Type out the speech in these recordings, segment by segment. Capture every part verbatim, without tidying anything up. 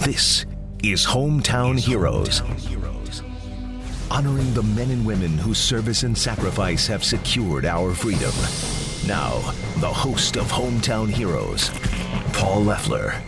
This is Hometown Heroes. Honoring the men and women whose service and sacrifice have secured our freedom. Now, the host of Hometown Heroes, Paul Leffler.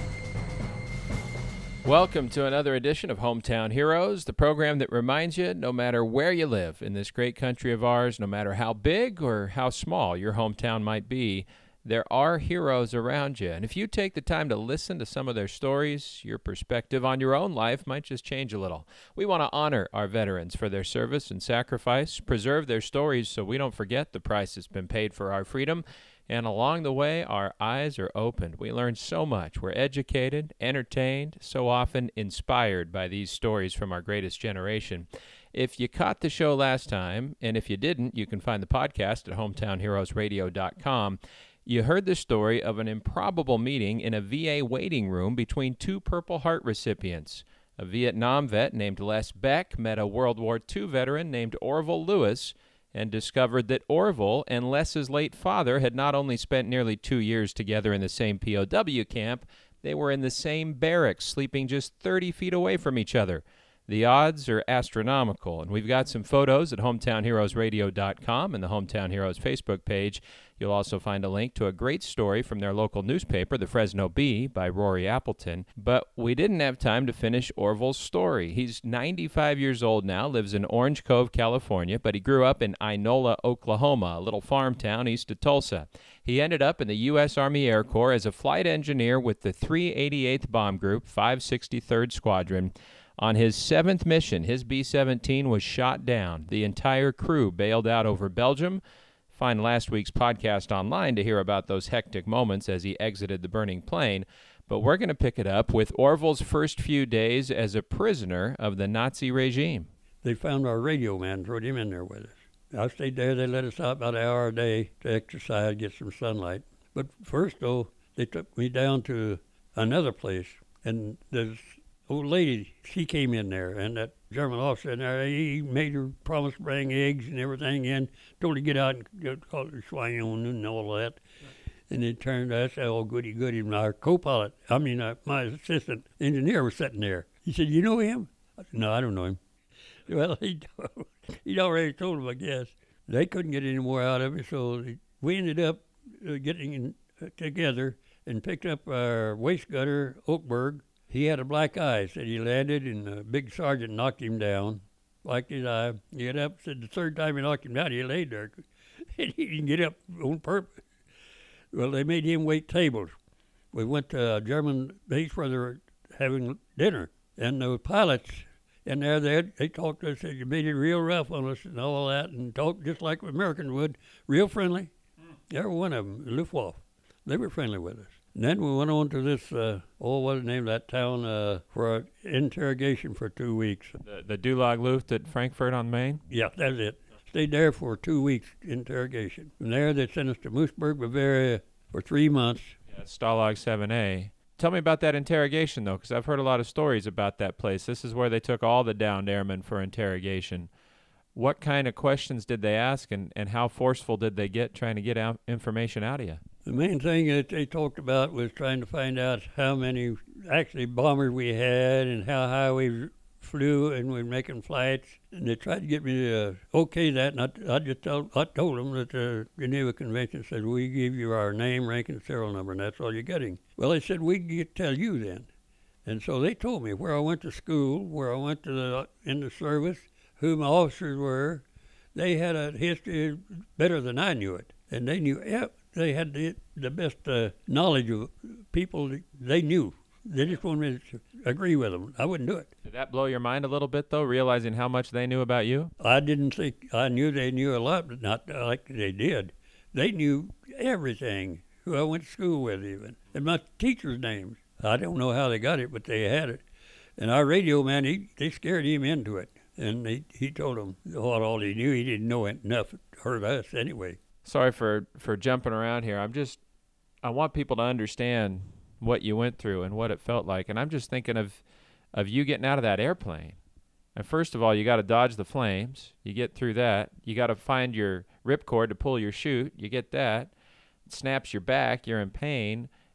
Welcome to another edition of Hometown Heroes, the program that reminds you no matter where you live in this great country of ours, no matter how big or how small your hometown might be, there are heroes around you. And if you take the time to listen to some of their stories, your perspective on your own life might just change a little. We want to honor our veterans for their service and sacrifice, preserve their stories so we don't forget the price that's been paid for our freedom. And along the way, our eyes are opened. We learn so much. We're educated, entertained, so often inspired by these stories from our greatest generation. If you caught the show last time, and if you didn't, you can find the podcast at hometown heroes radio dot com. You heard the story of an improbable meeting in a V A waiting room between two Purple Heart recipients. A Vietnam vet named Les Beck met a World War Two veteran named Orville Lewis and discovered that Orville and Les's late father had not only spent nearly two years together in the same P O W camp, they were in the same barracks, sleeping just thirty feet away from each other. The odds are astronomical, and we've got some photos at hometown heroes radio dot com and the Hometown Heroes Facebook page. You'll also find a link to a great story from their local newspaper, the Fresno Bee, by Rory Appleton. But we didn't have time to finish Orville's story. He's ninety-five years old now, lives in Orange Cove, California, but he grew up in Inola, Oklahoma, a little farm town east of Tulsa. He ended up in the U S Army Air Corps as a flight engineer with the three eighty-eighth Bomb Group, five sixty-third Squadron. On his seventh mission, his B seventeen was shot down. The entire crew bailed out over Belgium. Find last week's podcast online to hear about those hectic moments as he exited the burning plane. But we're going to pick it up with Orville's first few days as a prisoner of the Nazi regime. They found our radio man, threw him in there with us. I stayed there. They let us out about an hour a day to exercise, get some sunlight. But first, though, they took me down to another place, and there's old lady, she came in there, and that German officer in there, he made her promise to bring eggs and everything in, told her to get out and get, call her swine and all that. And it turned out, I said, oh, goody, goody. And our co-pilot, I mean, uh, my assistant engineer was sitting there. He said, you know him? I said, no, I don't know him. Well, he told, he'd already told him, I guess. They couldn't get any more out of it, so we ended up uh, getting in, uh, together and picked up our waist gunner, Oakberg. He had a black eye, said he landed, and a big sergeant knocked him down, blacked his eye. He got up, said the third time he knocked him down, he laid there, and he didn't get up on purpose. Well, they made him wait tables. We went to a German base where they were having dinner, and the pilots in there, they, they talked to us, said you made it real rough on us and all that, and talked just like Americans would, real friendly. Mm. Every one of them, Luftwaffe, they were friendly with us. And then we went on to this, uh, oh, what was the name of that town, uh, for an interrogation for two weeks. The, the Dulag Luft at Frankfurt on Main? Yeah, that's it. Stayed there for two weeks, interrogation. From there, they sent us to Moosburg, Bavaria for three months. Yeah, Stalag seven A. Tell me about that interrogation, though, because I've heard a lot of stories about that place. This is where they took all the downed airmen for interrogation. What kind of questions did they ask, and, and how forceful did they get trying to get out information out of you? The main thing that they talked about was trying to find out how many actually bombers we had and how high we flew and we were making flights. And they tried to get me to uh, okay that, and I, I just told, I told them that the Geneva Convention said, we give you our name, rank, and serial number, and that's all you're getting. Well, they said, we can tell you then. And so they told me where I went to school, where I went to the in the service, who my officers were. They had a history better than I knew it, and they knew everything. They had the, the best uh, knowledge of people they knew. They just wanted me to agree with them. I wouldn't do it. Did that blow your mind a little bit, though, realizing how much they knew about you? I didn't think, I knew they knew a lot, but not like they did. They knew everything, who I went to school with even, and my teachers' names. I don't know how they got it, but they had it. And our radio man, he, they scared him into it. And he, he told them what all he knew. He didn't know enough to hurt us anyway. Sorry for, for jumping around here. I'm just, I want people to understand what you went through and what it felt like. And I'm just thinking of, of you getting out of that airplane. And first of all, you got to dodge the flames. You get through that. You got to find your ripcord to pull your chute. You get that. It snaps your back. You're in pain.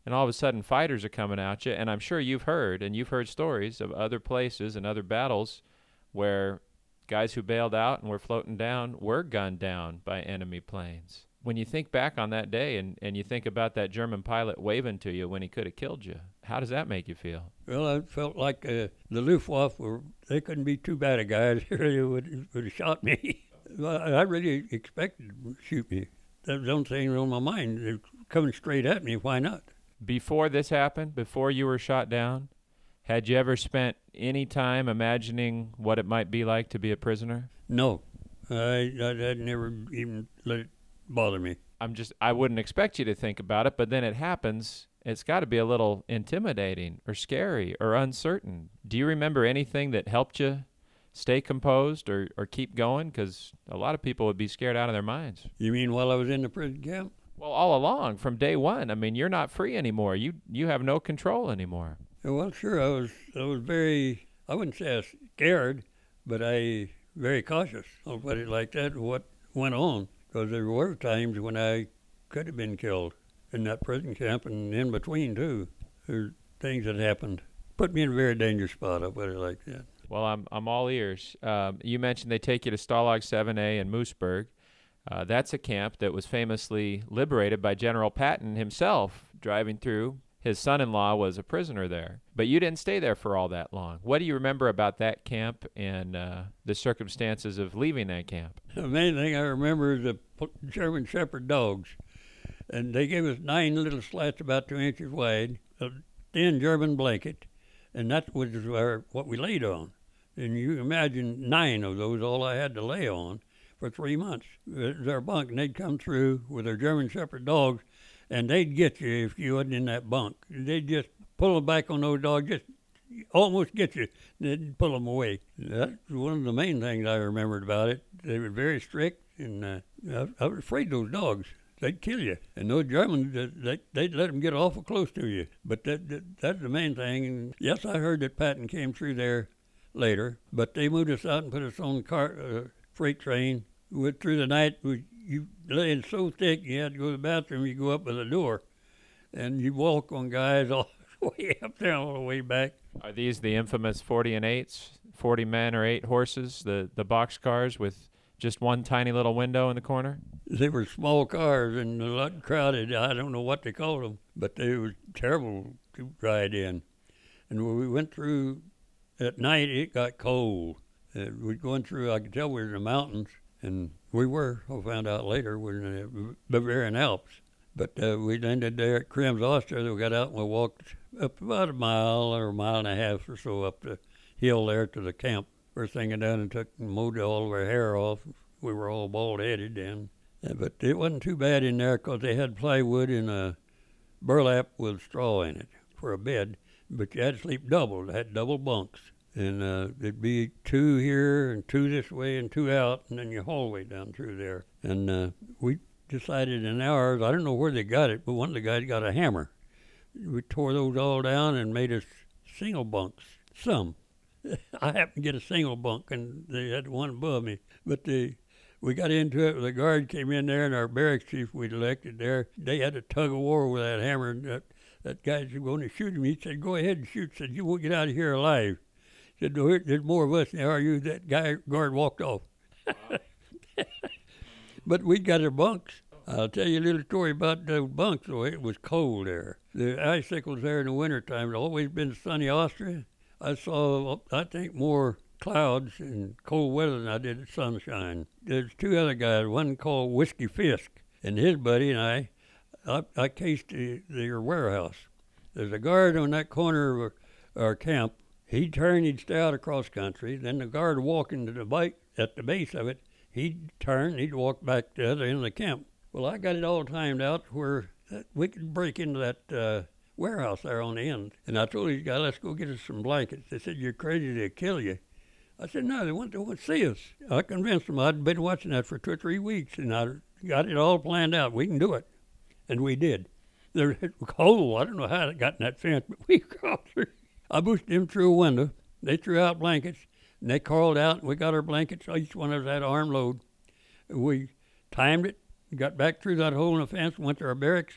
and all of a sudden fighters are coming at you. And I'm sure you've heard, and you've heard stories of other places and other battles where guys who bailed out and were floating down were gunned down by enemy planes. When you think back on that day and, and you think about that German pilot waving to you when he could have killed you, how does that make you feel? Well, I felt like uh, the Luftwaffe, were, they couldn't be too bad a guys. They would, would have shot me. I really expected them to shoot me. That was the only thing on my mind. They're coming straight at me. Why not? Before this happened, before you were shot down, had you ever spent any time imagining what it might be like to be a prisoner? No. I, I, I'd never even let it bother me. I'm just, I wouldn't expect you to think about it, but then it happens. It's got to be a little intimidating or scary or uncertain. Do you remember anything that helped you stay composed or, or keep going? Because a lot of people would be scared out of their minds. You mean while I was in the prison camp? Well, all along, from day one. I mean, you're not free anymore. You you have no control anymore. Well, sure. I was I was very, I wouldn't say I was scared, but I very cautious. I'll put it like that, what went on. Because there were times when I could have been killed in that prison camp and in between, too. There things that happened. Put me in a very dangerous spot, I'll put it like that. Well, I'm I'm all ears. Um, you mentioned they take you to Stalag seven A in Moosburg. Uh, that's a camp that was famously liberated by General Patton himself driving through. His son-in-law was a prisoner there. But you didn't stay there for all that long. What do you remember about that camp and uh, the circumstances of leaving that camp? The main thing I remember is the German Shepherd dogs. And they gave us nine little slats about two inches wide, a thin German blanket, and that was our, what we laid on. And you imagine nine of those, all I had to lay on for three months. It was our bunk, and they'd come through with their German Shepherd dogs, and they'd get you if you wasn't in that bunk. They'd just pull them back on those dogs, just almost get you, they'd pull them away. That's one of the main things I remembered about it. They were very strict, and uh, I, I was afraid of those dogs. They'd kill you. And those Germans, they, they'd let them get awful close to you. But that, that that's the main thing. And yes, I heard that Patton came through there later, but they moved us out and put us on the car, uh, freight train. We went through the night. We, you laying so thick, you had to go to the bathroom. You go up by the door, and you walk on guys all the way up there, all the way back. Are these the infamous forty and eights, forty men or eight horses, the, the box cars with just one tiny little window in the corner? They were small cars and a lot crowded. I don't know what they called them, but they were terrible to ride in. And when we went through at night, it got cold. Uh, we were going through, I could tell we were in the mountains, and we were, I found out later, we were in the Bavarian Alps. But uh, we landed there at Krems, Austria. We got out and we walked up about a mile or a mile and a half or so up the hill there to the camp. First thing I done and took and mowed all of our hair off. We were all bald-headed then. Uh, but it wasn't too bad in there because they had plywood and a burlap with straw in it for a bed. But you had to sleep double. They had double bunks. And uh, there'd be two here and two this way and two out, and then your hallway down through there. And uh, we decided in ours, I don't know where they got it, but one of the guys got a hammer. We tore those all down and made us single bunks. Some. I happened to get a single bunk, and they had one above me. But the, we got into it. The guard came in there, and our barracks chief we'd elected there, they had a tug of war with that hammer. And that, that guy was going to shoot him. He said, "Go ahead and shoot." He said, "You won't get out of here alive." He said, "No, there's more of us than there are you." That guy guard walked off. But we got our bunks. I'll tell you a little story about those bunks, though. It was cold there. The icicles there in the wintertime. It's always been sunny Austria. I saw, I think, more clouds in cold weather than I did sunshine. There's two other guys, one called Whiskey Fisk, and his buddy and I, I, I cased the, their warehouse. There's a guard on that corner of our, our camp. He'd turn, he'd stay out across country. Then the guard would walk into the bike at the base of it. He'd turn, he'd walk back to the other end of the camp. Well, I got it all timed out where we could break into that uh, warehouse there on the end. And I told these guys, "Let's go get us some blankets." They said, "You're crazy, they'll kill you." I said, "No, they want to, want to see us." I convinced them. I'd been watching that for two or three weeks, and I got it all planned out. We can do it. And we did. They're cold. I don't know how they got in that fence, but we crawled through. I pushed them through a window. They threw out blankets, and they crawled out, and we got our blankets. Each one of us had an armload. We timed it, got back through that hole in the fence, went to our barracks.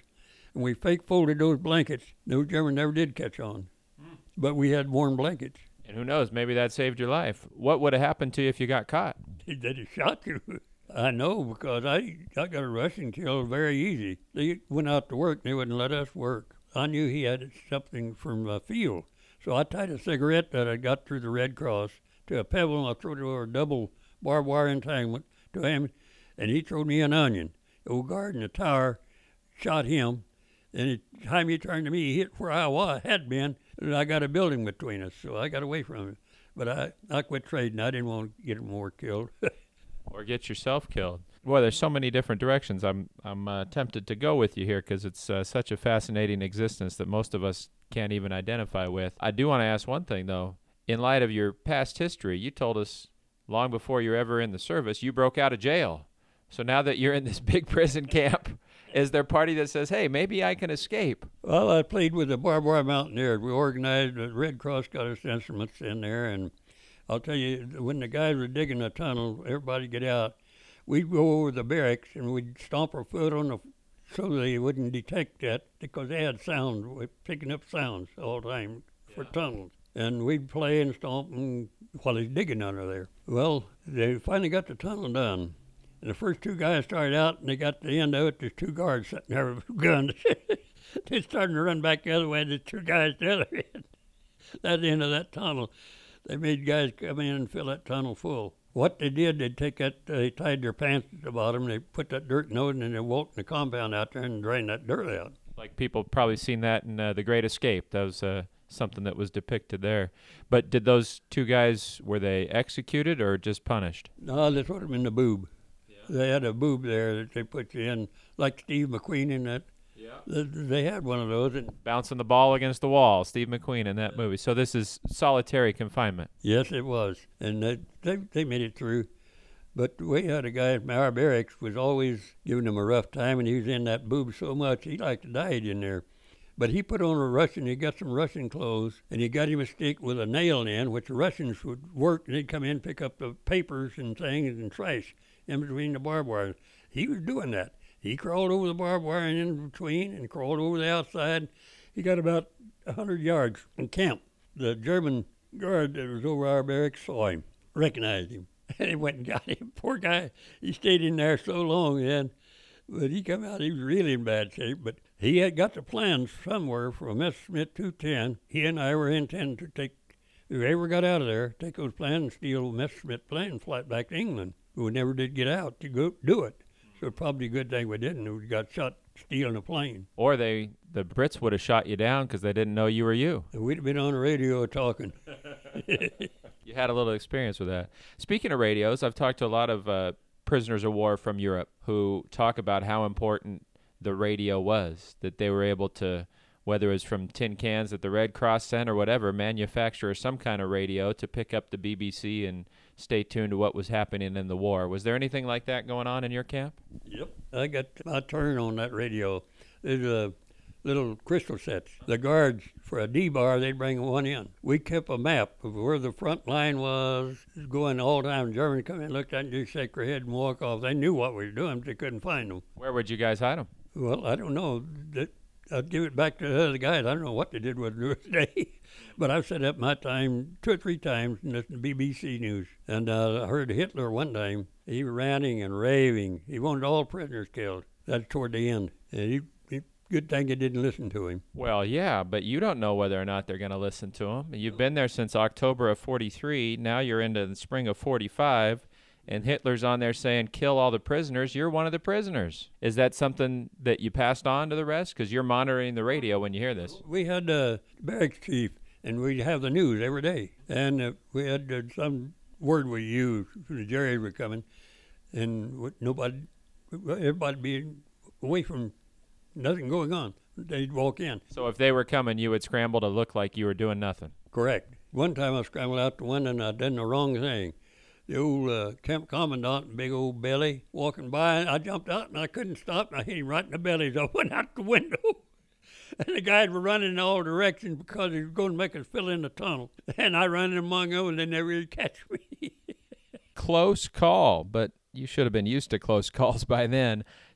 and we fake folded those blankets. Those Germans never did catch on, mm. but we had warm blankets. And who knows, maybe that saved your life. What would have happened to you if you got caught? They'd have shot you. I know, because I, I got a Russian killed very easy. They went out to work, and they wouldn't let us work. I knew he had something from a field. So I tied a cigarette that I got through the Red Cross to a pebble, and I threw it over a double barbed wire entanglement to him, and he threw me an onion. The old guard in the tower shot him, and the time he turned to me, he hit where I was, had been, and I got a building between us, so I got away from him. But I, I quit trading. I didn't want to get more killed. Or get yourself killed. Boy, there's so many different directions. I'm I'm uh, tempted to go with you here because it's uh, such a fascinating existence that most of us can't even identify with. I do want to ask one thing, though. In light of your past history, you told us long before you were ever in the service, you broke out of jail. So now that you're in this big prison camp, is there a party that says, hey, maybe I can escape? Well, I played with the Barbed Wire Mountaineers. We organized, the Red Cross got us instruments in there, and I'll tell you, when the guys were digging a tunnel, everybody get out, we'd go over the barracks and we'd stomp our foot on the, so they wouldn't detect that, because they had sound, we're picking up sounds all the time for yeah. tunnels. And we'd play and stomp and, while he's digging under there. Well, they finally got the tunnel done. And the first two guys started out, and they got to the end of it. There's two guards sitting there with guns. They started to run back the other way. There's two guys the other end. That's the end of that tunnel. They made guys come in and fill that tunnel full. What they did, they'd take that, uh, they tied their pants at the bottom, they put that dirt in those, and then they walked in the compound out there and drained that dirt out. Like people probably seen that in uh, The Great Escape. That was uh, something that was depicted there. But did those two guys, were they executed or just punished? No, they put them in the boob. They had a boob there that they put you in, like Steve McQueen in that. Yeah. They, they had one of those. And bouncing the ball against the wall, Steve McQueen in that movie. So this is solitary confinement. Yes, it was. And they, they, they made it through. But we had a guy at our barracks was always giving them a rough time, and he was in that boob so much, he like to died in there. But he put on a Russian, he got some Russian clothes, and he got him a stick with a nail in, which the Russians would work, and they'd come in and pick up the papers and things and trash in between the barbed wire. He was doing that. He crawled over the barbed wire and in between and crawled over the outside. He got about a hundred yards from camp. The German guard that was over our barracks saw him, recognized him, and he went and got him. Poor guy, he stayed in there so long then, but he come out, he was really in bad shape. But he had got the plans somewhere from Messerschmitt two ten. He and I were intending to take, if we ever got out of there, take those plans and steal Messerschmitt plane and fly it back to England. We never did get out to go do it. So probably a good thing we didn't. We got shot stealing a plane. Or they, the Brits would have shot you down because they didn't know you were you. And we'd have been on the radio talking. You had a little experience with that. Speaking of radios, I've talked to a lot of uh, prisoners of war from Europe who talk about how important the radio was, that they were able to, whether it was from tin cans that the Red Cross sent or whatever, manufacture some kind of radio to pick up the B B C and stay tuned to what was happening in the war. Was there anything like that going on in your camp? Yep. I got my turn on that radio. There's a little crystal sets. The guards, for a D-bar, they'd bring one in. We kept a map of where the front line was, going all the time. Germans come in, looked at it, just shake their head and walk off. They knew what we were doing, but they couldn't find them. Where would you guys hide them? Well, I don't know. I'd give it back to the other guys. I don't know what they did with it today. But I've set up my time two or three times in the B B C News. And uh, I heard Hitler one time. He was ranting and raving. He wanted all prisoners killed. That's toward the end. And he, he, good thing they didn't listen to him. Well, yeah, but you don't know whether or not they're going to listen to him. You've been there since October of forty-three. Now you're into the spring of forty-five. And Hitler's on there saying, kill all the prisoners. You're one of the prisoners. Is that something that you passed on to the rest? Because you're monitoring the radio when you hear this. We had the barracks chief, and we'd have the news every day. And uh, we had uh, some word we used. The juries were coming, and nobody, everybody be away from nothing going on. They'd walk in. So if they were coming, you would scramble to look like you were doing nothing. Correct. One time I scrambled out the window, and I done the wrong thing. The old uh, camp commandant, big old belly, walking by, I jumped out and I couldn't stop, and I hit him right in the belly, so I went out the window. And the guys were running in all directions because he was going to make us fill in the tunnel. And I ran among them, and they never really catch me. Close call, but you should have been used to close calls by then.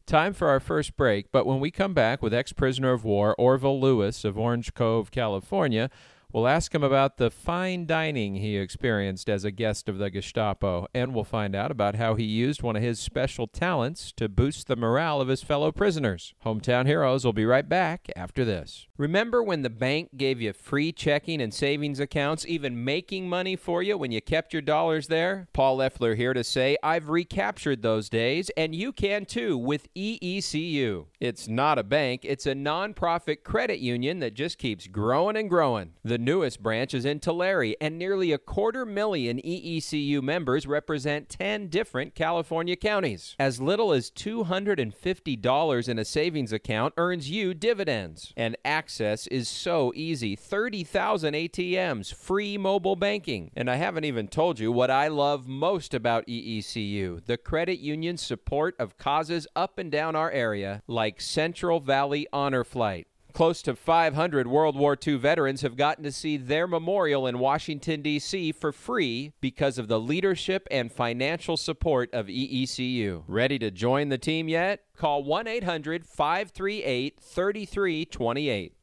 Time for our first break, but when we come back with ex-prisoner of war Orville Lewis of Orange Cove, California, we'll ask him about the fine dining he experienced as a guest of the Gestapo, and we'll find out about how he used one of his special talents to boost the morale of his fellow prisoners. Hometown Heroes will be right back after this. Remember when the bank gave you free checking and savings accounts, even making money for you when you kept your dollars there? Paul Leffler here to say I've recaptured those days, and you can too with E E C U. It's not a bank, it's a nonprofit credit union that just keeps growing and growing. The newest branch is in Tulare, and nearly a quarter million E E C U members represent ten different California counties. As little as two hundred fifty dollars in a savings account earns you dividends. And access is so easy. thirty thousand A T Ms, free mobile banking. And I haven't even told you what I love most about E E C U, the credit union's support of causes up and down our area, like Central Valley Honor Flight. Close to five hundred World War Two veterans have gotten to see their memorial in Washington, D C for free because of the leadership and financial support of E E C U. Ready to join the team yet? Call one eight hundred five three eight three three two eight.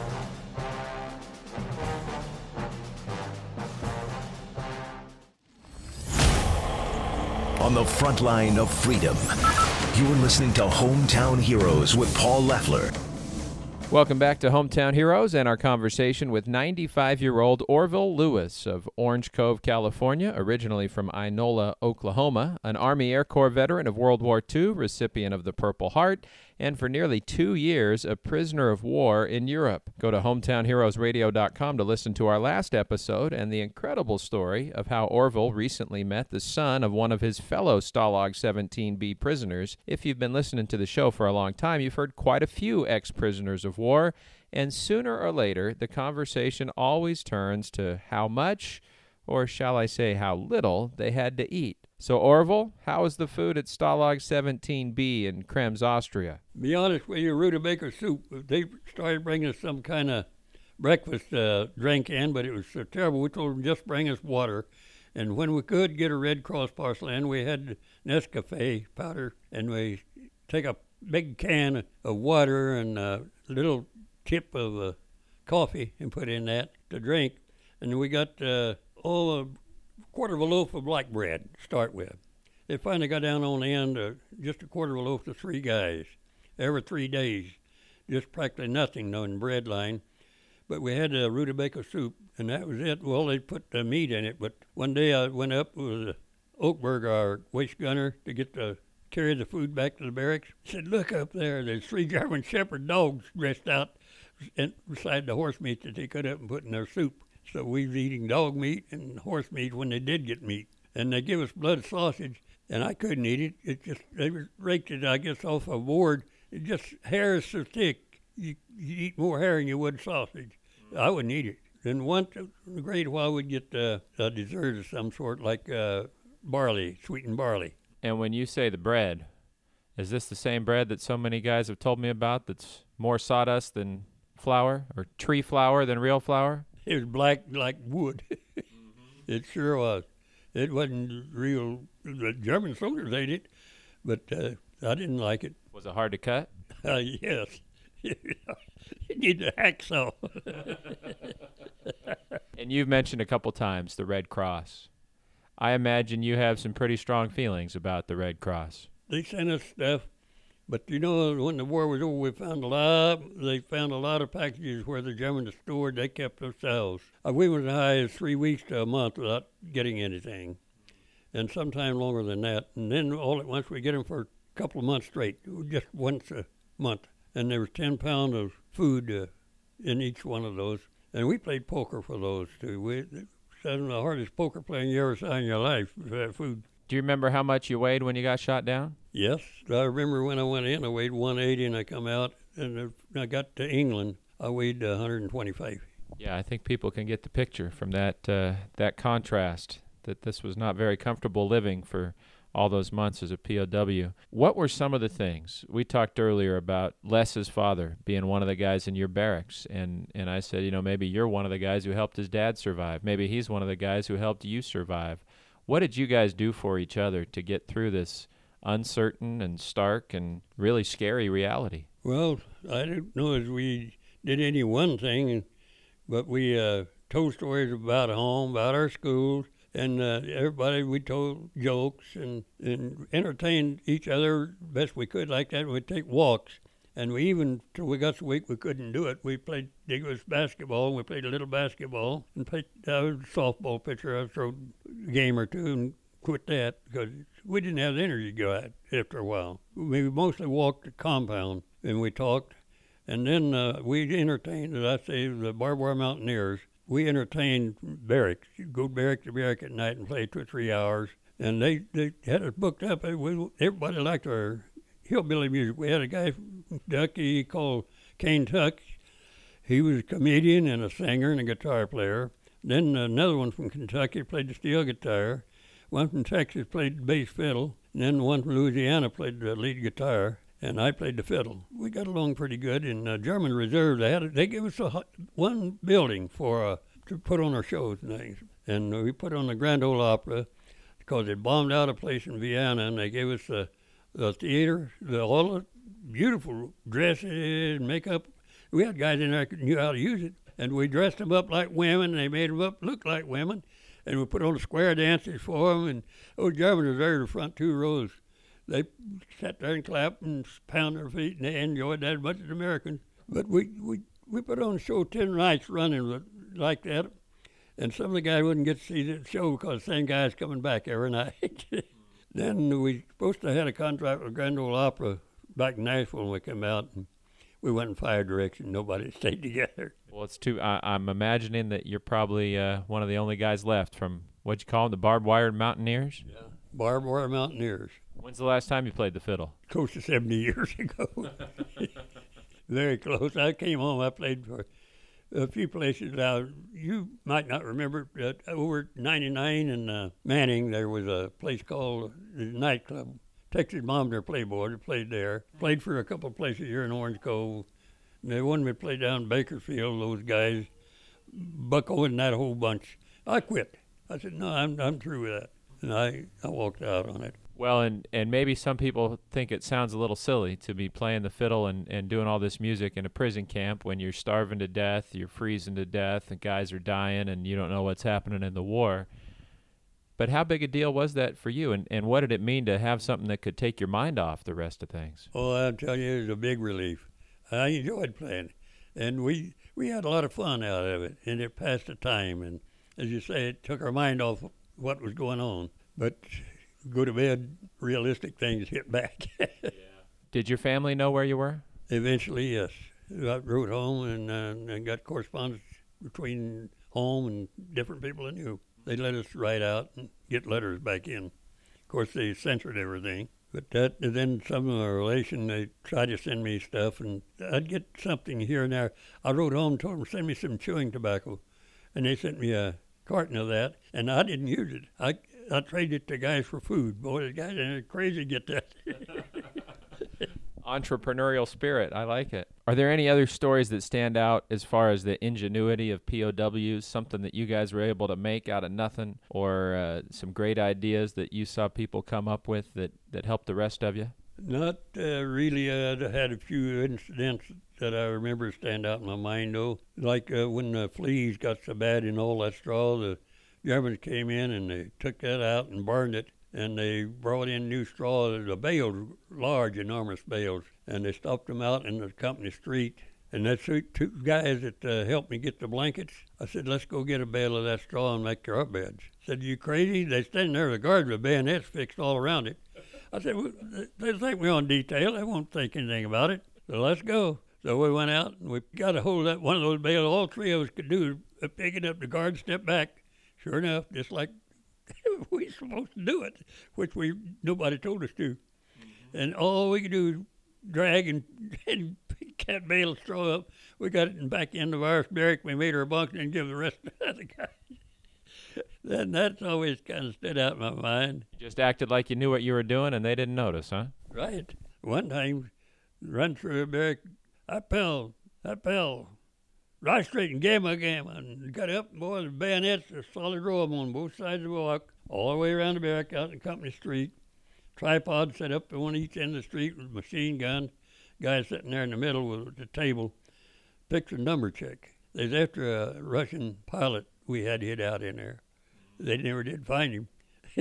On the front line of freedom, you're listening to Hometown Heroes with Paul Leffler. Welcome back to Hometown Heroes and our conversation with ninety-five-year-old Orville Lewis of Orange Cove, California, originally from Inola, Oklahoma, an Army Air Corps veteran of World War Two, recipient of the Purple Heart, and for nearly two years a prisoner of war in Europe. Go to hometown heroes radio dot com to listen to our last episode and the incredible story of how Orville recently met the son of one of his fellow Stalag seventeen B prisoners. If you've been listening to the show for a long time, you've heard quite a few ex-prisoners of war, and sooner or later the conversation always turns to how much, or shall I say how little, they had to eat. So, Orville, how was the food at Stalag seventeen B in Krems, Austria? Be honest with you, rutabaga soup. They started bringing us some kind of breakfast uh, drink in, but it was so terrible. We told them just bring us water. And when we could get a Red Cross parcel in, we had Nescafe powder, and we take a big can of water and a little tip of uh, coffee and put in that to drink. And we got uh, all a quarter of a loaf of black bread to start with. They finally got down on the end, uh, just a quarter of a loaf to three guys every three days, just practically nothing on bread line. But we had a rutabaga soup, and that was it. Well, they put the meat in it, but one day I went up with Oakberg, our waist gunner, to get the carry the food back to the barracks. He said, look up there, there's three German Shepherd dogs dressed out and beside the horse meat that they cut up and put in their soup. So we was eating dog meat and horse meat when they did get meat. And they give us blood sausage, and I couldn't eat it. It just, they raked it, I guess, off a board. It just, hair is so thick, you, you eat more hair than you would sausage. I wouldn't eat it. Then once in a great while we'd get uh, a dessert of some sort, like uh, barley, sweetened barley. And when you say the bread, is this the same bread that so many guys have told me about that's more sawdust than flour, or tree flour than real flour? It was black like wood. Mm-hmm. It sure was. It wasn't real. The German soldiers ate it, but uh, I didn't like it. Was it hard to cut? Uh, yes. You need a hacksaw. And you've mentioned a couple times the Red Cross. I imagine you have some pretty strong feelings about the Red Cross. They sent us stuff, but you know, when the war was over, we found a lot. They found a lot of packages where the Germans stored. They kept themselves. Uh, we went as high as three weeks to a month without getting anything, and sometime longer than that. And then all at once, we get them for a couple of months straight, just once a month. And there was ten pounds of food uh, in each one of those. And we played poker for those too. We Some of the hardest poker playing you ever saw in your life for that food. Do you remember how much you weighed when you got shot down? Yes. I remember when I went in, I weighed one eighty, and I come out, and I got to England, I weighed one hundred twenty-five. Yeah, I think people can get the picture from that uh, that contrast, that this was not very comfortable living for all those months as a P O W. What were some of the things? We talked earlier about Les's father being one of the guys in your barracks, and, and I said, you know, maybe you're one of the guys who helped his dad survive. Maybe he's one of the guys who helped you survive. What did you guys do for each other to get through this uncertain and stark and really scary reality. Well, I don't know as we did any one thing, but we uh, told stories about home, about our schools, and uh, everybody, we told jokes and, and entertained each other best we could like that. We'd take walks, and we even, till we got so weak we couldn't do it, we played, it was basketball, and we played a little basketball, and played, I was a softball pitcher. I threw a game or two and quit that because we didn't have the energy to go out after a while. We mostly walked the compound, and we talked, and then uh, we entertained, as I say, the Barbed Wire Mountaineers. We entertained barracks. You'd go barrack to barrack at night and play two or three hours, and they, they had us booked up. We, everybody liked our hillbilly music. We had a guy from Kentucky called Kane Tuck. He was a comedian and a singer and a guitar player. Then another one from Kentucky played the steel guitar. One from Texas played the bass fiddle, and then one from Louisiana played the lead guitar, and I played the fiddle. We got along pretty good. In uh, German Reserve, they had a, they gave us a, one building for uh, to put on our shows and things, and we put on the Grand Ole Opera because they bombed out a place in Vienna, and they gave us a, the theater, the, all the beautiful dresses, makeup. We had guys in there that knew how to use it, and we dressed them up like women, and they made them up look like women. And we put on square dances for them, and those Germans were there in the front two rows. They sat there and clapped and pounded their feet, and they enjoyed that as much as Americans. But we, we, we put on a show ten nights running like that, and some of the guys wouldn't get to see the show because the same guy's coming back every night. Then we supposed to have had a contract with Grand Ole Opera back in Nashville when we came out, and we went in fire direction. Nobody stayed together. Well, it's too. I, I'm imagining that you're probably uh, one of the only guys left from what you call them, the Barbed Wire Mountaineers. Yeah, Barbed Wire Mountaineers. When's the last time you played the fiddle? Close to seventy years ago. Very close. I came home. I played for a few places. Now you might not remember. Uh, over ninety-nine in uh, Manning, there was a place called the nightclub. Texas Bombed their Playboy. They played there. Played for a couple of places here in Orange Cove. They wanted me to play down in Bakersfield, those guys, Bucko and that whole bunch. I quit. I said, no, I'm I'm through with that. And I, I walked out on it. Well, and, and maybe some people think it sounds a little silly to be playing the fiddle and, and doing all this music in a prison camp when you're starving to death, you're freezing to death, and guys are dying, and you don't know what's happening in the war. But how big a deal was that for you, and, and what did it mean to have something that could take your mind off the rest of things? Oh, I'll tell you, it was a big relief. I enjoyed playing, and we we had a lot of fun out of it, and it passed the time. And as you say, it took our mind off what was going on. But go to bed, realistic things hit back. Yeah. Did your family know where you were? Eventually, yes. I wrote home and, uh, and got correspondence between home and different people I knew. They let us write out and get letters back in. Of course, they censored everything. But that, and then some of my relation, they tried to send me stuff, and I'd get something here and there. I wrote home and told them, send me some chewing tobacco. And they sent me a carton of that, and I didn't use it. I, I traded it to guys for food. Boy, the guys are crazy to get that. Entrepreneurial spirit. I like it. Are there any other stories that stand out as far as the ingenuity of P O Ws, something that you guys were able to make out of nothing, or uh, some great ideas that you saw people come up with that, that helped the rest of you? Not uh, really. I had a few incidents that I remember stand out in my mind, though. Like uh, when the fleas got so bad in all that straw, the Germans came in and they took that out and burned it. And they brought in new straw, the bales, large, enormous bales, and they stopped them out in the company street. And that's two guys that uh, helped me get the blankets. I said, let's go get a bale of that straw and make our beds. I said, you crazy? They standing there with guards with bayonets fixed all around it. I said, well, they think we're on detail. They won't think anything about it. So let's go. So we went out, and we got a hold of that one of those bales. All three of us could do was pick it up. The guard stepped back. Sure enough, just like we were supposed to do it, which we nobody told us to. Mm-hmm. And all we could do is drag and, and pick that bale of straw up. We got it in the back end of our barrack. We made our bunks and give the rest to the guys. Then that's always kind of stood out in my mind. You just acted like you knew what you were doing, and they didn't notice, huh? Right. One time, run through a barrack, I fell, I fell. Right straight and gamma gamma, and got up, boy, the bayonets, a solid row of them on both sides of the walk, all the way around the barrack out in Company Street. tripod set up on each end of the street with a machine gun. Guy sitting there in the middle with the table, picture number check. There's after a Russian pilot we had hid out in there. They never did find him.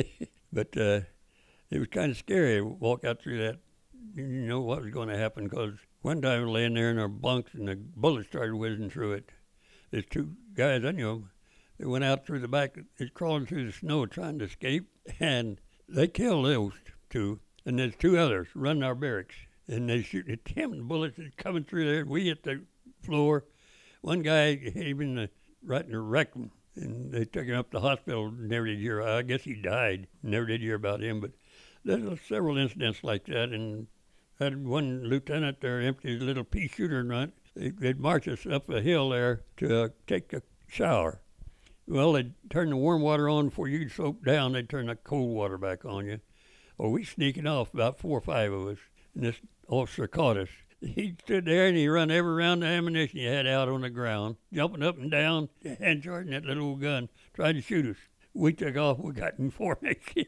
But uh, it was kind of scary to walk out through that. You know what was going to happen, because one time we were laying there in our bunks and the bullets started whizzing through it. There's two guys I knew, they went out through the back, they're crawling through the snow trying to escape, and they killed those two. And there's two others running our barracks, and they shooting at him, and the bullets are coming through there. We hit the floor. One guy hit him in the, right in the rectum, and they took him up to the hospital. Never did hear, I guess he died. Never did hear about him, but there's several incidents like that. And had one lieutenant there empty his little pea shooter nut. They'd march us up a hill there to uh, take a shower. Well, they'd turn the warm water on before you could soak down. They'd turn the cold water back on you. Well, we sneaking off, about four or five of us, and this officer caught us. He stood there and he run every round of ammunition he had out on the ground, jumping up and down and charging that little old gun, trying to shoot us. We took off. We got in formation.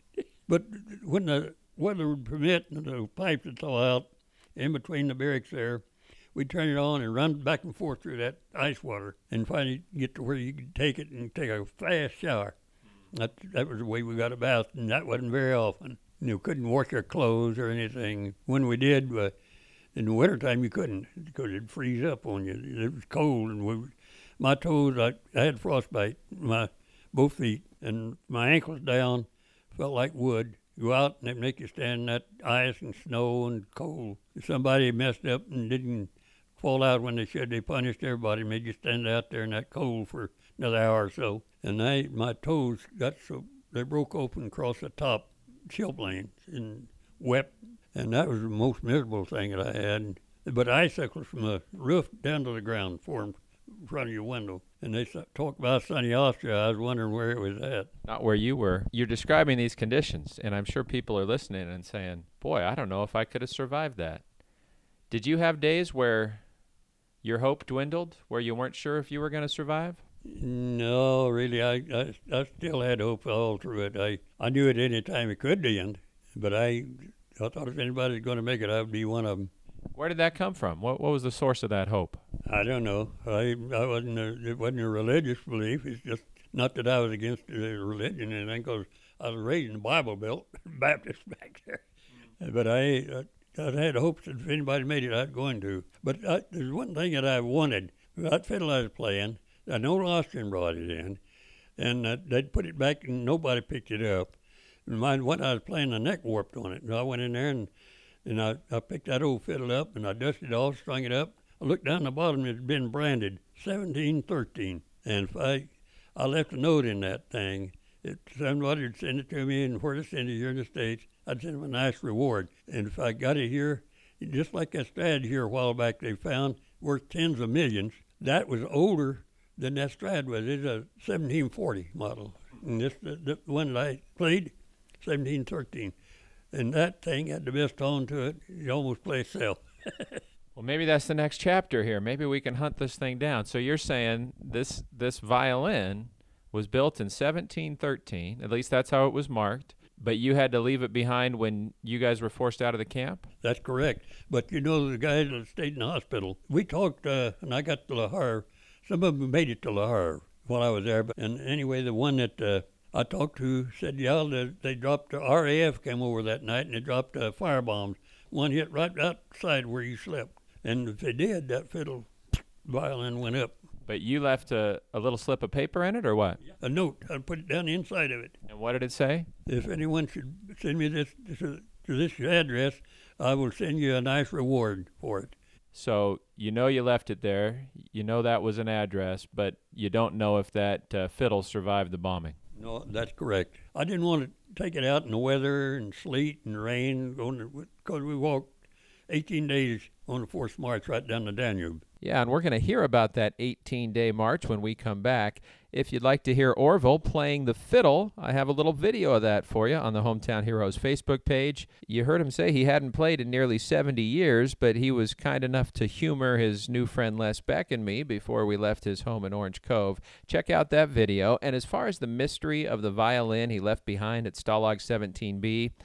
But when the weather would permit and the pipes would thaw out in between the barracks there, we'd turn it on and run back and forth through that ice water and finally get to where you could take it and take a fast shower. That, that was the way we got a bath, and that wasn't very often. You couldn't wash your clothes or anything. When we did, uh, in the wintertime, you couldn't because it'd freeze up on you. It was cold, and we, my toes, I, I had frostbite, my both feet, and my ankles down felt like wood. Go out and they'd make you stand in that ice and snow and cold. If somebody messed up and didn't fall out when they should, they punished everybody, made you stand out there in that cold for another hour or so. And I, my toes got so, they broke open across the top chill planes and wept. And that was the most miserable thing that I had. But icicles from the roof down to the ground formed in front of your window. And they talk about sunny Austria. I was wondering where it was at. Not where you were. You're describing these conditions, and I'm sure people are listening and saying, boy, I don't know if I could have survived that. Did you have days where your hope dwindled, where you weren't sure if you were going to survive? No, really. I, I, I still had hope all through it. I, I knew at any time it could end, but I, I thought if anybody was going to make it, I would be one of them. Where did that come from? What what was the source of that hope? I don't know. I I wasn't. A, it wasn't a religious belief. It's just not that I was against the religion or anything, because I was raised in the Bible Belt, Baptist back there. Mm. But I, I I had hopes that if anybody made it, I'd go into. But I, there's one thing that I wanted. That fiddle I was playing, I know Austrian brought it in, and uh, they'd put it back and nobody picked it up. And mine, when I was playing, the neck warped on it. And I went in there and And I, I picked that old fiddle up, and I dusted it off, strung it up. I looked down the bottom, it had been branded seventeen thirteen. And if I I left a note in that thing, if somebody would send it to me, and where to send it here in the States, I'd send them a nice reward. And if I got it here, just like that Strad here a while back they found, worth tens of millions, that was older than that Strad was. It's a seventeen forty model. And this the, the one that I played, seventeen thirteen. And that thing had the best tone to it. You almost play itself. Well, maybe that's the next chapter here. Maybe we can hunt this thing down. So you're saying this this violin was built in seventeen thirteen. At least that's how it was marked. But you had to leave it behind when you guys were forced out of the camp? That's correct. But, you know, the guys that stayed in the hospital, we talked, uh, and I got to Le Havre. Some of them made it to Le Havre while I was there. But, and anyway, the one that uh, I talked to said, yeah, they, they dropped, uh, R A F came over that night, and they dropped uh, firebombs. One hit right outside where you slept. And if they did, that fiddle violin went up. But you left a, a little slip of paper in it, or what? A note. I put it down the inside of it. And what did it say? If anyone should send me this, this to this address, I will send you a nice reward for it. So you know you left it there. You know that was an address, but you don't know if that uh, fiddle survived the bombing. No, that's correct. I didn't want to take it out in the weather and sleet and rain, because we walked eighteen days on the forced march right down the Danube. Yeah, and we're going to hear about that eighteen-day march when we come back. If you'd like to hear Orville playing the fiddle, I have a little video of that for you on the Hometown Heroes Facebook page. You heard him say he hadn't played in nearly seventy years, but he was kind enough to humor his new friend Les Beck and me before we left his home in Orange Cove. Check out that video. And as far as the mystery of the violin he left behind at Stalag seventeen B,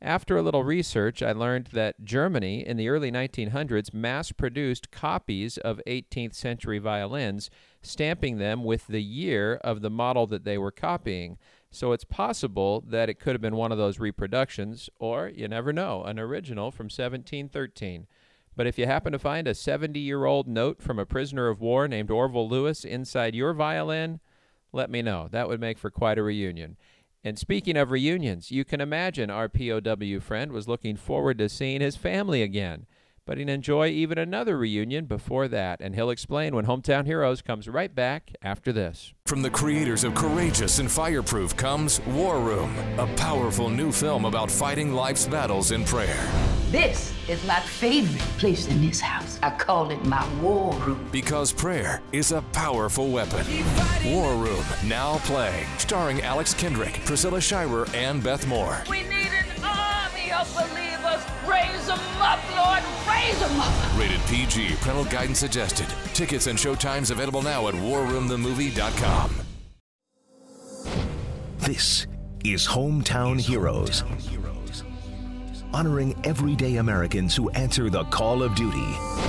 After a little research, I learned that Germany in the early nineteen hundreds mass-produced copies of eighteenth century violins, stamping them with the year of the model that they were copying. So it's possible that it could have been one of those reproductions, or, you never know, an original from seventeen thirteen. But if you happen to find a seventy-year-old note from a prisoner of war named Orville Lewis inside your violin, let me know. That would make for quite a reunion. And speaking of reunions, you can imagine our P O W friend was looking forward to seeing his family again. But he'd enjoy even another reunion before that, and he'll explain when Hometown Heroes comes right back after this. From the creators of Courageous and Fireproof comes War Room, a powerful new film about fighting life's battles in prayer. This is my favorite place in this house. I call it my war room. Because prayer is a powerful weapon. War Room, now playing, starring Alex Kendrick, Priscilla Shirer, and Beth Moore. We need an army of believers. Raise them up, Lord. Raise them up. Rated P G. Parental guidance suggested. Tickets and showtimes available now at war room the movie dot com. This is Hometown Heroes, honoring everyday Americans who answer the call of duty.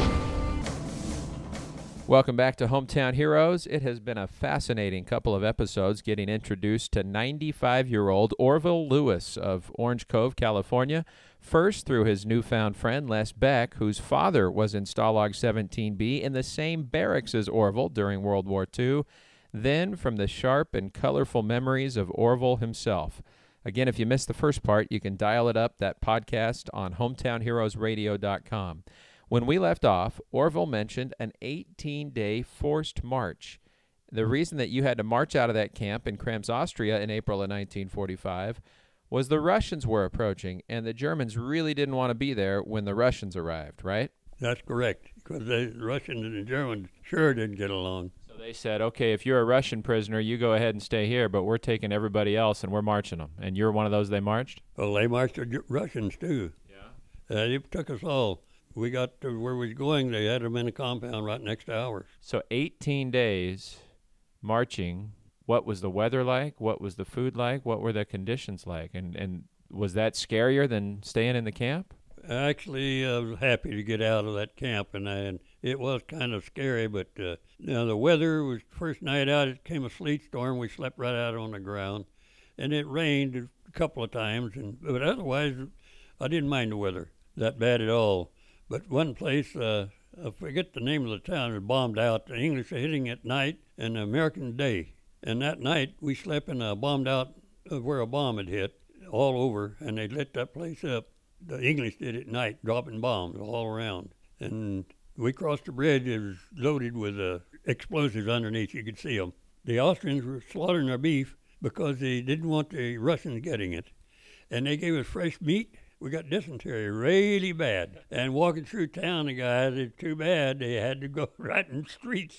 Welcome back to Hometown Heroes. It has been a fascinating couple of episodes getting introduced to ninety-five-year-old Orville Lewis of Orange Cove, California, first through his newfound friend Les Beck, whose father was in Stalag seventeen B in the same barracks as Orville during World War Two, then from the sharp and colorful memories of Orville himself. Again, if you missed the first part, you can dial it up, that podcast, on hometown heroes radio dot com. When we left off, Orville mentioned an eighteen-day forced march. The reason that you had to march out of that camp in Krems, Austria in April of nineteen forty-five was the Russians were approaching, and the Germans really didn't want to be there when the Russians arrived, right? That's correct, because the Russians and the Germans sure didn't get along. So they said, okay, if you're a Russian prisoner, you go ahead and stay here, but we're taking everybody else and we're marching them. And you're one of those they marched? Well, they marched the Ger- Russians, too. Yeah. Uh, they took us all. We got to where we was going. They had them in a compound right next to ours. So eighteen days marching. What was the weather like? What was the food like? What were the conditions like? And and was that scarier than staying in the camp? Actually, I was happy to get out of that camp, and, I, and it was kind of scary. But uh, you know, the weather was first night out. It came a sleet storm. We slept right out on the ground, and it rained a couple of times. And but otherwise, I didn't mind the weather that bad at all. But one place, uh, I forget the name of the town, was bombed out. The English were hitting at night and the American day. And that night, we slept in a bombed out of where a bomb had hit all over, and they lit that place up. The English did at night, dropping bombs all around. And we crossed the bridge. It was loaded with uh, explosives underneath. You could see them. The Austrians were slaughtering our beef because they didn't want the Russians getting it. And they gave us fresh meat. We got dysentery really bad. And walking through town, the guys, it's too bad they had to go right in the streets.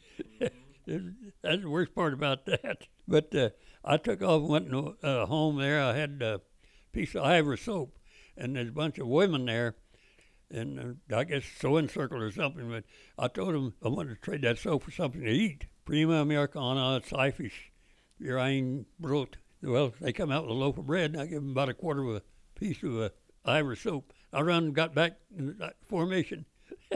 That's the worst part about that. But uh, I took off and went to, uh, home there. I had a piece of Ivor soap, and there's a bunch of women there, and uh, I guess sewing circle or something. But I told them I wanted to trade that soap for something to eat. Prima Americana, Seifisch, Urian Brot. Well, they come out with a loaf of bread, and I give them about a quarter of a piece of uh, Ivor soap. I run and got back in the formation.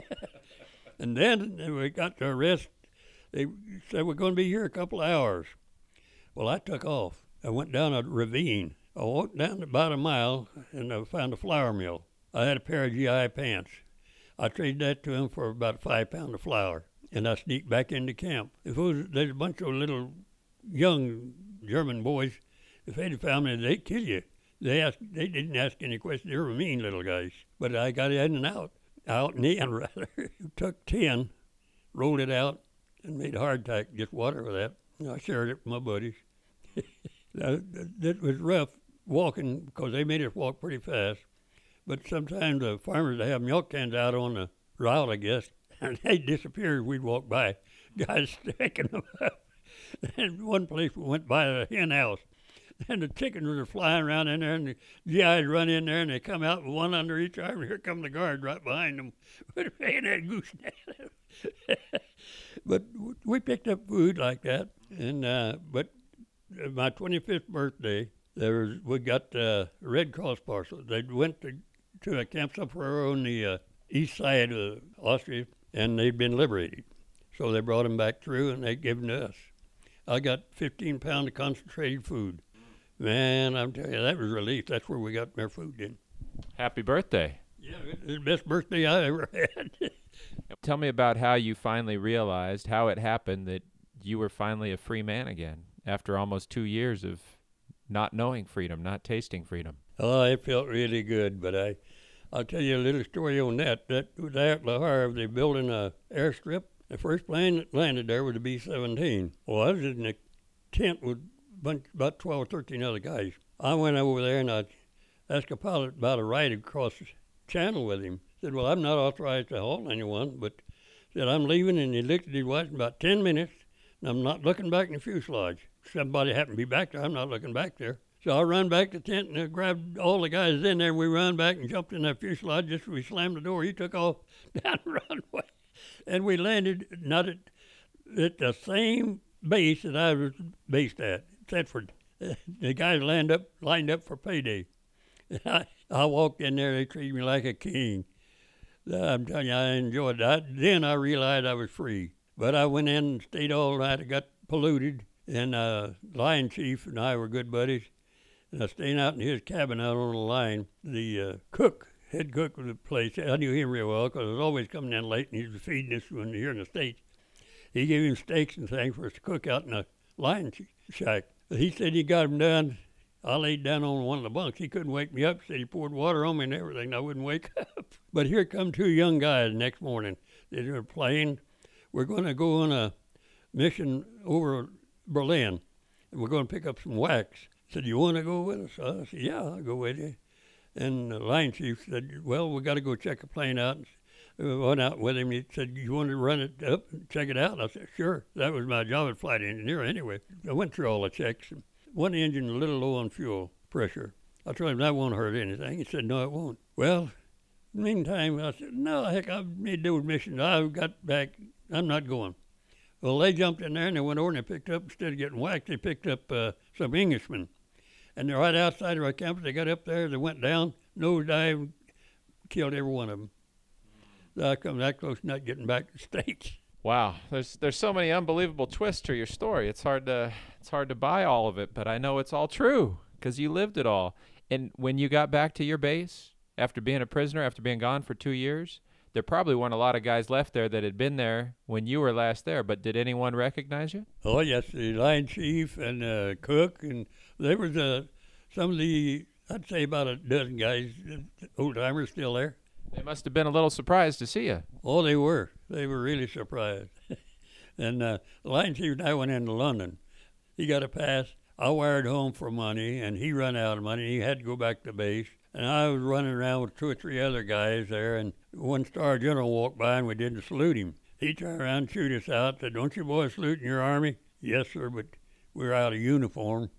And then we got to rest. They said, we're going to be here a couple of hours. Well, I took off. I went down a ravine. I walked down about a mile, and I found a flour mill. I had a pair of G I pants. I traded that to him for about five pounds of flour, and I sneaked back into camp. If it was, there's a bunch of little young German boys. If they'd have found me, they'd kill you. They asked, they didn't ask any questions. They were mean little guys. But I got in and out, out and in, rather. Took tin, rolled it out, and made hardtack, just water with that. And I shared it with my buddies. It was rough walking because they made us walk pretty fast. But sometimes the farmers, they have milk cans out on the route, I guess, and they disappeared as we'd walk by. Guys stacking them up. And one place we went by a hen house, and the chickens were flying around in there, and the G Is run in there, and they come out with one under each arm, and here come the guard right behind them with a bayonet goose net. But we picked up food like that. And uh, but my twenty-fifth birthday, There was, we got uh, Red Cross parcels. They went to, to a camp somewhere on the uh, east side of Austria, and they'd been liberated. So they brought them back through, and they gave them to us. I got fifteen pounds of concentrated food. Man, I'm telling you, that was relief. That's where we got our food in. Happy birthday. Yeah, it was the best birthday I ever had. Tell me about how you finally realized, how it happened that you were finally a free man again after almost two years of not knowing freedom, not tasting freedom. Oh, it felt really good, but I, I'll tell you a little story on that. That was there at Le Havre. They're building a airstrip. The first plane that landed there was a B seventeen. Well, I was in a tent with a bunch, about twelve or thirteen other guys. I went over there and I asked a pilot about a ride across the channel with him. Said, well, I'm not authorized to haul anyone, but said, I'm leaving, and he looked at his watch in about ten minutes, and I'm not looking back in the fuselage. Somebody happened to be back there. I'm not looking back there. So I run back to the tent and I grabbed all the guys in there, and we run back and jumped in that fuselage. Just as we slammed the door, he took off down the runway. And we landed not at, at the same base that I was based at, Thetford. The guys lined up, lined up for payday. I, I walked in there, they treated me like a king. I'm telling you, I enjoyed that. Then I realized I was free. But I went in and stayed all night. I got polluted, and uh, Line Chief and I were good buddies. And I stayed out in his cabin out on the line. The uh, cook, head cook of the place, I knew him real well because I was always coming in late, and he was feeding us when here in the States. He gave him steaks and things for us to cook out in the line shack. But he said he got him done. I laid down on one of the bunks. He couldn't wake me up. Said he poured water on me and everything. I wouldn't wake up. But here come two young guys next morning. They were playing. We're going to go on a mission over Berlin, and we're going to pick up some wax. Said, you want to go with us? I said, yeah, I'll go with you. And the line chief said, well, we got to go check the plane out. We went out with him. He said, you want to run it up and check it out? I said, sure. That was my job as flight engineer anyway. I went through all the checks. One engine a little low on fuel pressure. I told him that won't hurt anything. He said, no, it won't. Well, meantime, I said, no, heck, I've made those missions. I got back. I'm not going. Well, they jumped in there, and they went over and they picked up, instead of getting whacked, they picked up uh, some Englishmen. And they're right outside of our campus. They got up there, they went down, nosedive, killed every one of them. So I come that close to not getting back to the States. Wow, there's there's so many unbelievable twists to your story. It's hard to it's hard to buy all of it, but I know it's all true because you lived it all. And when you got back to your base after being a prisoner, after being gone for two years, there probably weren't a lot of guys left there that had been there when you were last there. But did anyone recognize you? Oh yes, the line chief and uh, cook, and there was uh, some of the I'd say about a dozen guys, old timers, still there. They must have been a little surprised to see you. Oh, they were. They were really surprised. And uh, the line chief and I went into London. He got a pass. I wired home for money, and he ran out of money. He had to go back to base. And I was running around with two or three other guys there, and one star general walked by, and we didn't salute him. He turned around and chewed us out, said, don't you boys salute in your army? Yes, sir, but we're out of uniform.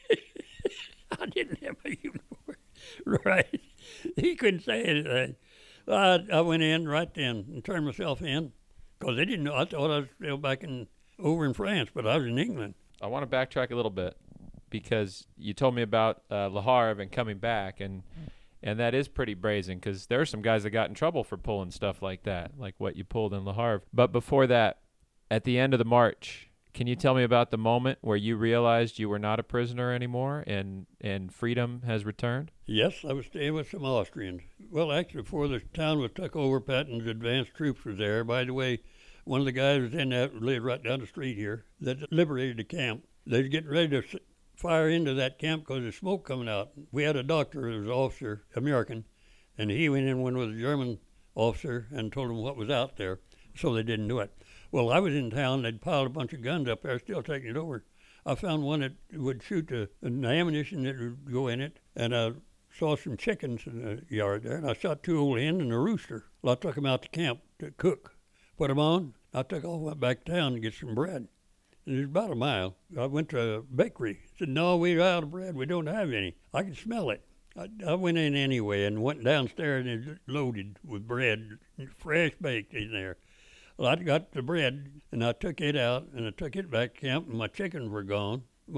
I didn't have a uniform. Right. He couldn't say anything. I, I went in right then and turned myself in because they didn't know. I thought I was still back in over in France, but I was in England. I want to backtrack a little bit because you told me about uh, Le Havre and coming back, and and that is pretty brazen because there are some guys that got in trouble for pulling stuff like that, like what you pulled in Le Havre. But before that, at the end of the march, can you tell me about the moment where you realized you were not a prisoner anymore and, and freedom has returned? Yes, I was staying with some Austrians. Well, actually, before the town was took over, Patton's advanced troops were there. By the way, one of the guys was in that lived right down the street here that liberated the camp. They was getting ready to fire into that camp because there's smoke coming out. We had a doctor who was an officer, American, and he went in one with a German officer and told them what was out there, so they didn't do it. Well, I was in town. They'd piled a bunch of guns up there, still taking it over. I found one that would shoot the, the ammunition that would go in it, and I saw some chickens in the yard there, and I shot two old hens and a rooster. Well, I took them out to camp to cook, put them on. I took off, went back to town to get some bread. And it was about a mile. I went to a bakery. Said, no, we're out of bread. We don't have any. I could smell it. I, I went in anyway and went downstairs and it was loaded with bread, fresh baked in there. Well, I got the bread, and I took it out, and I took it back to camp, and my chickens were gone. My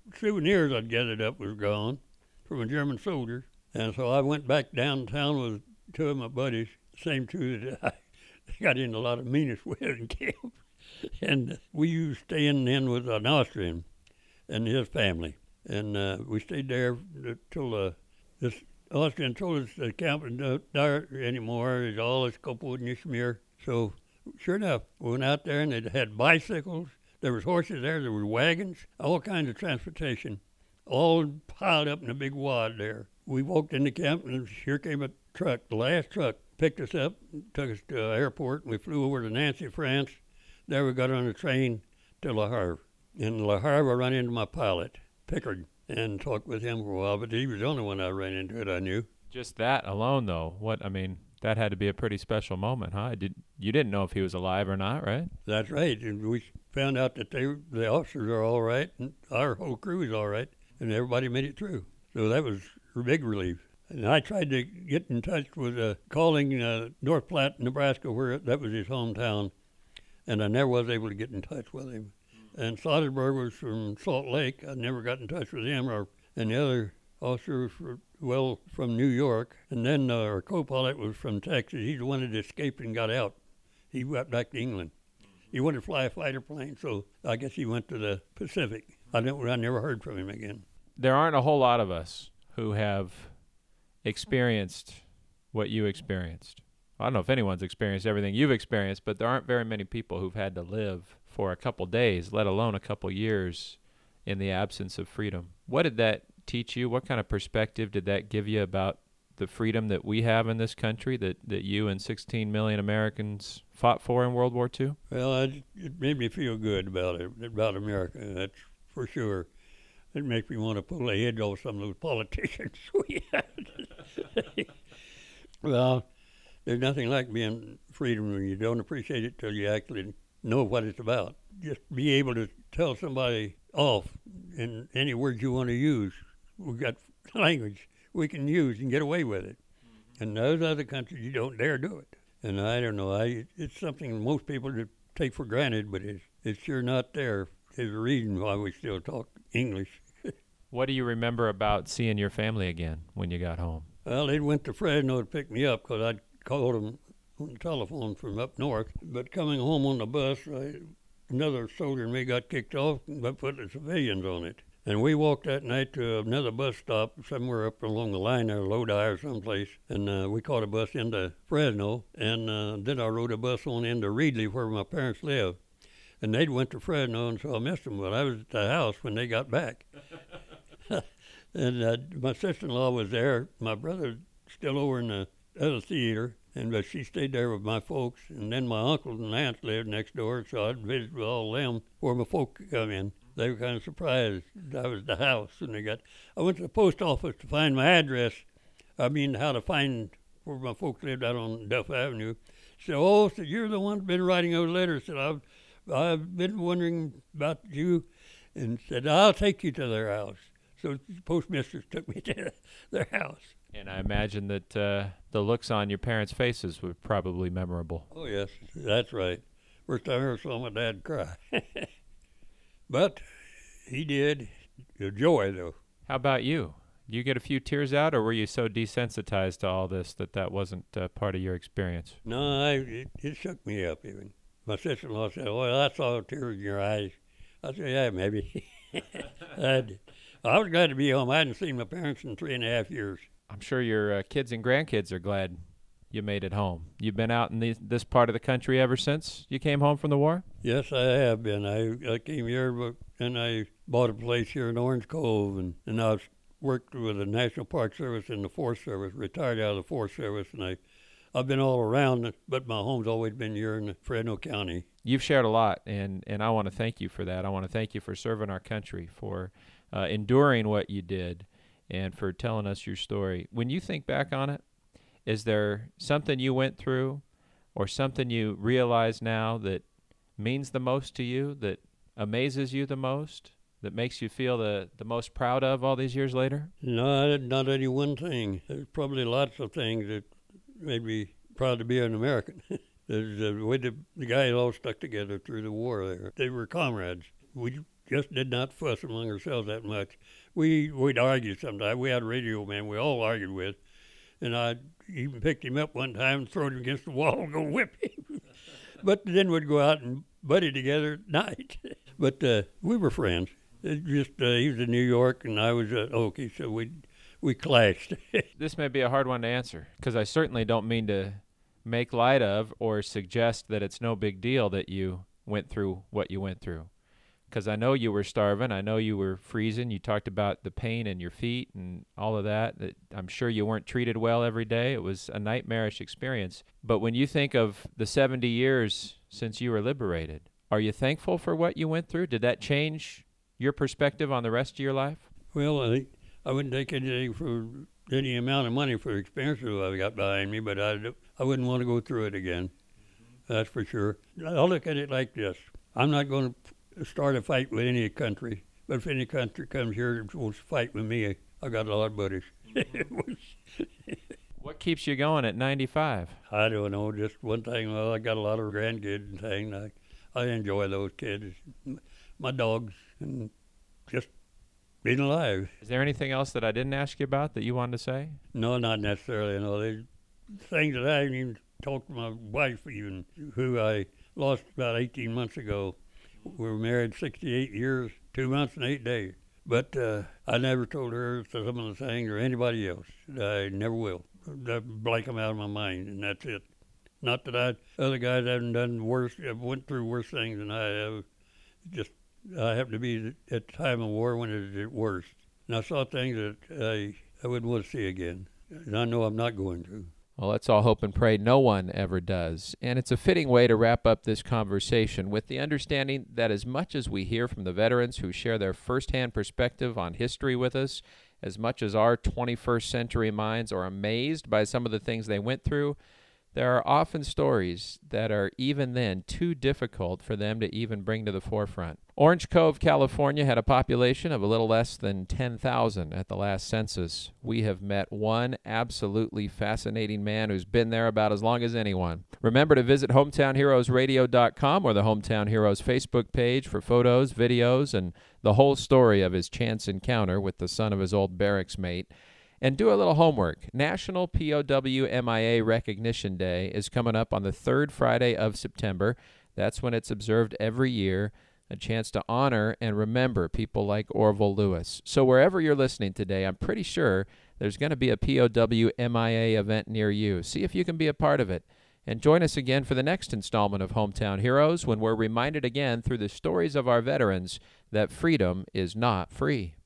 souvenirs I'd gathered up was gone from a German soldier. And so I went back downtown with two of my buddies, same two that I got in a lot of meanest with in camp. And we used staying in with an Austrian and his family. And uh, we stayed there until uh, this Austrian told us the camp was not there anymore. It's all this Kopot and Ishmir. So sure enough, we went out there and they had bicycles. There was horses there. There were wagons, all kinds of transportation, all piled up in a big wad there. We walked into camp and here came a truck. The last truck picked us up, took us to the airport, and we flew over to Nancy, France. There we got on a train to Le Havre. In Le Havre, I ran into my pilot, Pickard, and talked with him for a while, but he was the only one I ran into that I knew. Just that alone, though, what, I mean, that had to be a pretty special moment, huh? Did, you didn't know if he was alive or not, right? That's right, and we found out that they, the officers are all right, and our whole crew is all right, and everybody made it through. So that was a big relief. And I tried to get in touch with uh, calling uh, North Platte, Nebraska, where that was his hometown, and I never was able to get in touch with him. And Soderberg was from Salt Lake. I never got in touch with him. Or, and the other officer was, for, well, from New York. And then uh, our co-pilot was from Texas. He's the one that escaped and got out. He went back to England. He wanted to fly a fighter plane, so I guess he went to the Pacific. I, don't, I never heard from him again. There aren't a whole lot of us who have experienced what you experienced. I don't know if anyone's experienced everything you've experienced, but there aren't very many people who've had to live for a couple days, let alone a couple years, in the absence of freedom. What did that teach you? What kind of perspective did that give you about the freedom that we have in this country, that, that you and sixteen million Americans fought for in World War Two? Well, I, it made me feel good about it, about America, that's for sure. It makes me want to pull the heads off some of those politicians we had. Well, there's nothing like being freedom when you don't appreciate it till you actually know what it's about. Just be able to tell somebody off in any words you want to use. We've got language we can use and get away with it. And those other countries, you don't dare do it. And I don't know, I it's something most people take for granted, but it's, it's sure not there. There's a reason why we still talk English. What do you remember about seeing your family again when you got home? Well, they went to Fresno to pick me up because I'd called them on the telephone from up north. But coming home on the bus, I, another soldier and me got kicked off by putting the civilians on it. And we walked that night to another bus stop somewhere up along the line there, Lodi or someplace. And uh, we caught a bus into Fresno. And uh, then I rode a bus on into Reedley where my parents live. And they'd went to Fresno, and so I missed them. But I was at the house when they got back. And uh, my sister-in-law was there. My brother still over in the other theater, and but she stayed there with my folks. And then my uncles and aunts lived next door, so I'd visit with all of them before my folk could come in. They were kind of surprised I was at the house, and they got. I went to the post office to find my address. I mean, how to find where my folks lived out on Duff Avenue. So, oh, so you're the one that's been writing those letters. Said I've, I've been wondering about you, and said I'll take you to their house. So the postmistress took me to their house. And I imagine that uh, the looks on your parents' faces were probably memorable. Oh, yes, that's right. First time I ever saw my dad cry. But he did. The joy, though. How about you? Did you get a few tears out, or were you so desensitized to all this that that wasn't uh, part of your experience? No, I, it, it shook me up even. My sister-in-law said, well, I saw a tear in your eyes. I said, yeah, maybe. I did. I was glad to be home. I hadn't seen my parents in three and a half years. I'm sure your uh, kids and grandkids are glad you made it home. You've been out in these, this part of the country ever since you came home from the war? Yes, I have been. I, I came here, but, and I bought a place here in Orange Cove, and, and I worked with the National Park Service and the Forest Service, retired out of the Forest Service, and I, I've been all around, but my home's always been here in Fresno County. You've shared a lot, and, and I want to thank you for that. I want to thank you for serving our country, for Uh, enduring what you did, and for telling us your story. When you think back on it, is there something you went through or something you realize now that means the most to you, that amazes you the most, that makes you feel the, the most proud of all these years later? No, not any one thing. There's probably lots of things that made me proud to be an American. There's the way the, the guys all stuck together through the war there. They were comrades. We just did not fuss among ourselves that much. We, we'd argue sometimes. We had a radio man we all argued with, and I even picked him up one time and threw him against the wall and go whip him. But then we'd go out and buddy together at night. But uh, we were friends. It just uh, he was in New York and I was at Okie, so we we clashed. This may be a hard one to answer, because I certainly don't mean to make light of or suggest that it's no big deal that you went through what you went through. Because I know you were starving. I know you were freezing. You talked about the pain in your feet and all of that. That I'm sure you weren't treated well every day. It was a nightmarish experience. But when you think of the seventy years since you were liberated, are you thankful for what you went through? Did that change your perspective on the rest of your life? Well, I, I wouldn't take anything for any amount of money for the experiences I've got behind me, but I, I wouldn't want to go through it again. That's for sure. I'll look at it like this. I'm not going to start a fight with any country, but if any country comes here and wants to fight with me, I got a lot of buddies. What keeps you going at ninety-five? I don't know. Just one thing. Well, I got a lot of grandkids and things. I, I enjoy those kids, my dogs, and just being alive. Is there anything else that I didn't ask you about that you wanted to say? No, not necessarily. No, there's things that I haven't even talked to my wife, even who I lost about eighteen months ago. We were married sixty-eight years, two months and eight days. But uh, I never told her some of the things or anybody else. I never will. I blank them out of my mind, and that's it. Not that I, other guys haven't done worse, have went through worse things than I have. Just I happened to be at the time of war when it was at worst. And I saw things that I, I wouldn't want to see again. And I know I'm not going to. Well, let's all hope and pray no one ever does. And it's a fitting way to wrap up this conversation with the understanding that as much as we hear from the veterans who share their firsthand perspective on history with us, as much as our twenty-first century minds are amazed by some of the things they went through, there are often stories that are even then too difficult for them to even bring to the forefront. Orange Cove, California had a population of a little less than ten thousand at the last census. We have met one absolutely fascinating man who's been there about as long as anyone. Remember to visit hometown heroes radio dot com or the Hometown Heroes Facebook page for photos, videos, and the whole story of his chance encounter with the son of his old barracks mate. And do a little homework. National P O W M I A Recognition Day is coming up on the third Friday of September. That's when it's observed every year, a chance to honor and remember people like Orville Lewis. So wherever you're listening today, I'm pretty sure there's going to be a P O W M I A event near you. See if you can be a part of it. And join us again for the next installment of Hometown Heroes when we're reminded again through the stories of our veterans that freedom is not free.